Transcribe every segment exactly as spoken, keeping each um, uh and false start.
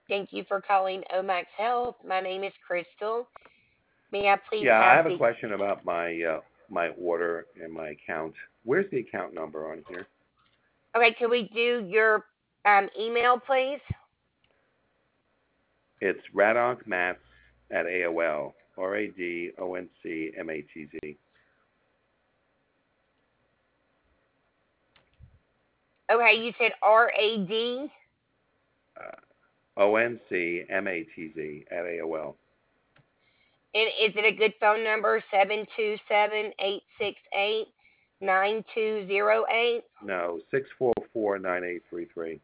Thank you for calling Omax Health. My name is Crystal. May I please Yeah, I have have a the... question about my uh, my order and my account. Where's the account number on here? Okay, could we do your um, email, please? It's radonkmatz at A O L. R A D O N C M A T Z. Okay, you said R A D. Uh, O N C M A T Z at A O L. And is it a good phone number? seven two seven, eight six eight, nine two zero eight. No, six four four nine eight three three.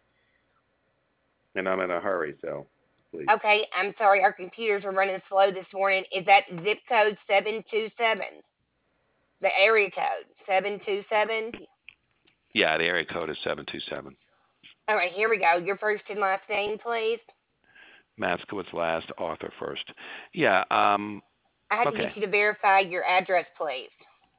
And I'm in a hurry, so please. Okay, I'm sorry, our computers are running slow this morning. Is that zip code seven two seven? The area code seven two seven? Yeah, the area code is seven two seven. All right, here we go. Your first and last name, please. Maskowitz last, Arthur first. Yeah, um, I had to okay. get you to verify your address, please.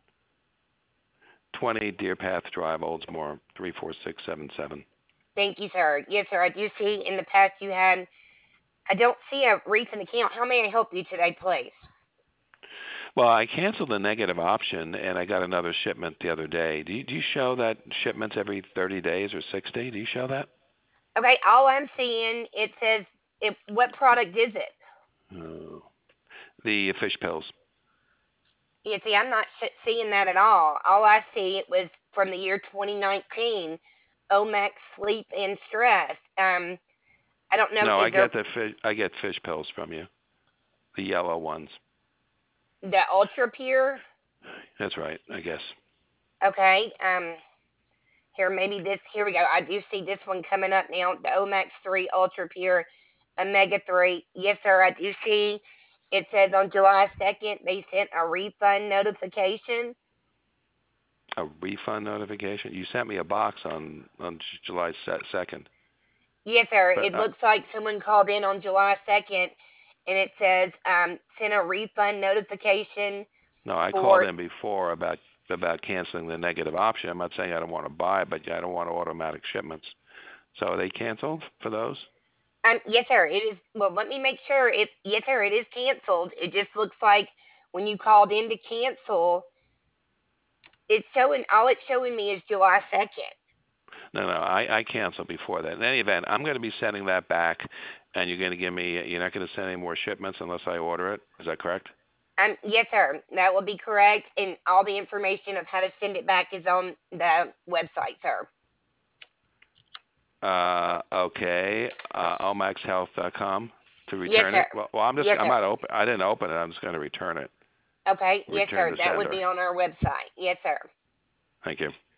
twenty Deer Path Drive, Oldsmore, three four six seven seven. Thank you, sir. Yes, sir. I do see in the past you had, I don't see a recent account. How may I help you today, please? Well, I canceled the negative option, and I got another shipment the other day. Do you, do you show that shipments every thirty days or sixty? Do you show that? Okay, all I'm seeing, it says, it, what product is it? Oh. The fish pills. You see, I'm not sh- seeing that at all. All I see it was from the year twenty nineteen, Omax Sleep and Stress. Um, I don't know, No, I is there get the fish. I get fish pills from you, the yellow ones. the Ultra Pure? That's right, I guess. Okay, um, here, maybe this, here we go. I do see this one coming up now, the Omax three Ultra Pure Omega three. Yes, sir, I do see. It says on July second they sent a refund notification. A refund notification. You sent me a box on on July second. Yes, sir. But It uh, looks like someone called in on July second, and it says um, sent a refund notification no, I called for. in before about about canceling the negative option. I'm not saying I don't want to buy, but I don't want automatic shipments. So are they canceled for those? Um, yes, sir. It is. Well, let me make sure. It yes, sir. It is canceled. It just looks like when you called in to cancel, it's showing. All it's showing me is July second. No, no, I, I canceled before that. In any event, I'm going to be sending that back, and you're going to give me. You're not going to send any more shipments unless I order it. Is that correct? Um, yes, sir. That will be correct, and all the information of how to send it back is on the website, sir. Uh, okay. Uh, omax health dot com to Yes, return sir. it. Well, well, I'm just. Yes, I'm sir. not open. I didn't open it. I'm just going to return it. Okay. Yes, Return sir. to That would sender. be on our website. Yes, sir. Thank you.